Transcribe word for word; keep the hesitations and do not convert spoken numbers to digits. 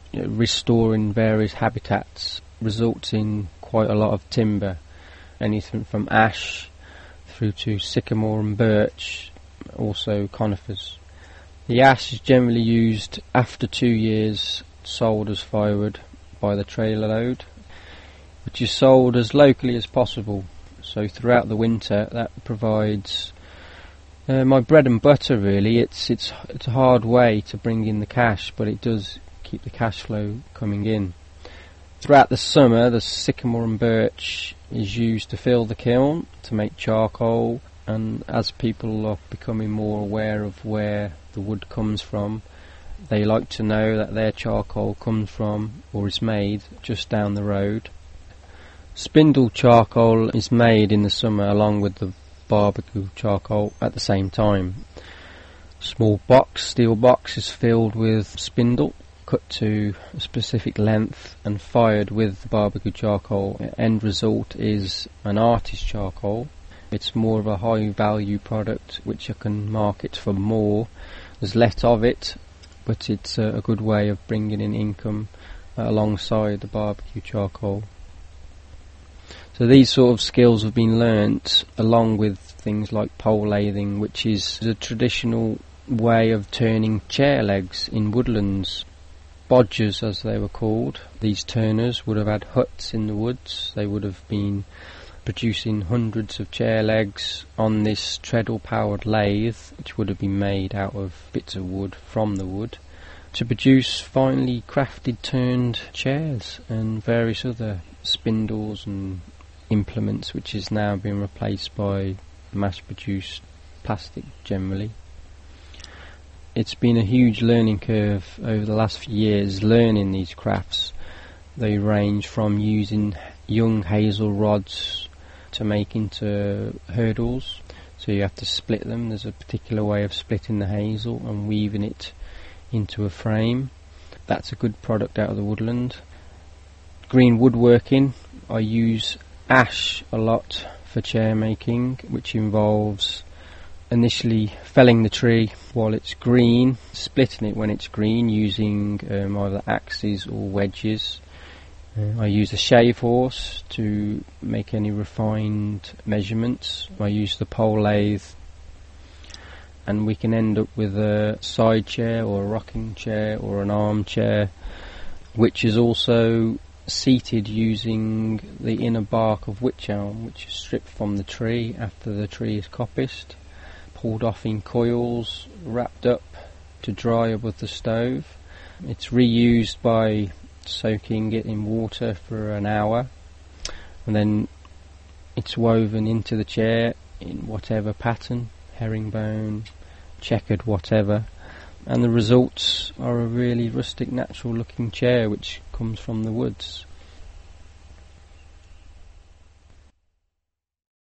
you know, restoring various habitats results in quite a lot of timber, anything from ash through to sycamore and birch, also conifers. The ash is generally used after two years, sold as firewood by the trailer load, which is sold as locally as possible. So throughout the winter, that provides uh, my bread and butter. Really, it's it's it's a hard way to bring in the cash, but it does keep the cash flow coming in. Throughout the summer, the sycamore and birch is used to fill the kiln to make charcoal, and as people are becoming more aware of where the wood comes from, they like to know that their charcoal comes from or is made just down the road. Spindle charcoal is made in the summer along with the barbecue charcoal at the same time. Small box, steel box is filled with spindle, cut to a specific length and fired with the barbecue charcoal. The end result is an artist charcoal. It's more of a high value product which I can market for more. There's less of it, but it's a, a good way of bringing in income uh, alongside the barbecue charcoal. So these sort of skills have been learnt along with things like pole lathing, which is a traditional way of turning chair legs in woodlands. Bodgers, as they were called, these turners would have had huts in the woods. They would have been producing hundreds of chair legs on this treadle powered lathe, which would have been made out of bits of wood from the wood, to produce finely crafted turned chairs and various other spindles and implements, which is now being replaced by mass produced plastic generally. It's been a huge learning curve over the last few years learning these crafts. They range from using young hazel rods to make into hurdles, so you have to split them. There's a particular way of splitting the hazel and weaving it into a frame. That's a good product out of the woodland. Green woodworking, I use ash a lot for chair making, which involves initially felling the tree while it's green, splitting it when it's green using um, either axes or wedges. Uh, I use a shave horse to make any refined measurements. I use the pole lathe, and we can end up with a side chair or a rocking chair or an armchair, which is also seated using the inner bark of wych elm, which is stripped from the tree after the tree is coppiced, pulled off in coils, wrapped up to dry above the stove. It's reused by soaking it in water for an hour, and then it's woven into the chair in whatever pattern, herringbone, checkered, whatever, and the results are a really rustic, natural looking chair which comes from the woods.